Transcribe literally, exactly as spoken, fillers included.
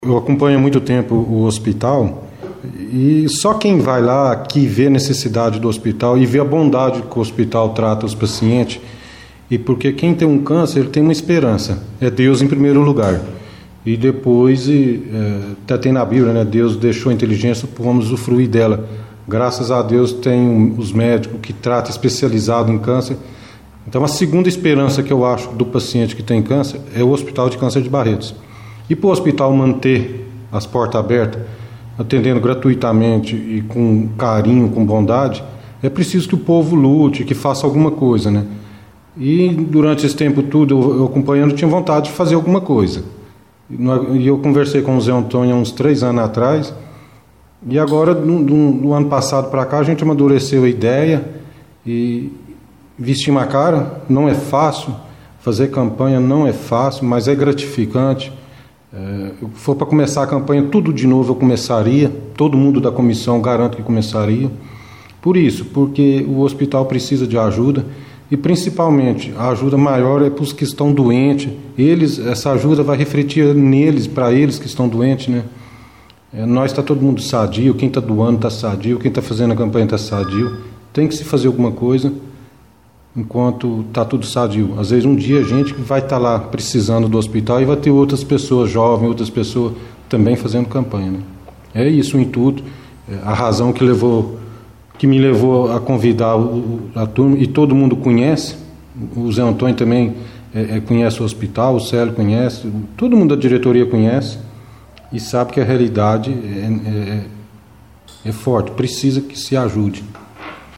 Eu acompanho há muito tempo o hospital e só quem vai lá que vê a necessidade do hospital e vê a bondade que o hospital trata os pacientes, e porque quem tem um câncer ele tem uma esperança, é Deus em primeiro lugar, e depois, e, é, até tem na Bíblia, né, Deus deixou a inteligência, vamos usufruir dela. Graças a Deus tem os médicos que tratam especializado em câncer. Então a segunda esperança que eu acho do paciente que tem câncer é o Hospital de Câncer de Barretos. E para o hospital manter as portas abertas, atendendo gratuitamente e com carinho, com bondade, é preciso que o povo lute, que faça alguma coisa, né? E durante esse tempo todo, eu, eu acompanhando, tinha vontade de fazer alguma coisa. E eu conversei com o Zé Antônio há uns três anos atrás, e agora, do, do, do ano passado para cá, a gente amadureceu a ideia e vestimos a cara. Não é fácil, fazer campanha não é fácil, mas é gratificante. É, se for para começar a campanha tudo de novo, eu começaria, todo mundo da comissão garanto que começaria. Por isso, porque o hospital precisa de ajuda, e principalmente a ajuda maior é para os que estão doentes. Eles, essa ajuda vai refletir neles, para eles que estão doentes, né? É, nós está todo mundo sadio, quem está doando está sadio, quem está fazendo a campanha está sadio. Tem que se fazer alguma coisa enquanto está tudo sadio. Às vezes um dia a gente vai estar tá lá precisando do hospital e vai ter outras pessoas jovens, outras pessoas também fazendo campanha, né? É isso o intuito, é a razão que levou, que me levou a convidar o, a turma, e todo mundo conhece. O Zé Antônio também é, é, conhece o hospital, o Célio conhece, todo mundo da diretoria conhece e sabe que a realidade é, é, é forte, precisa que se ajude.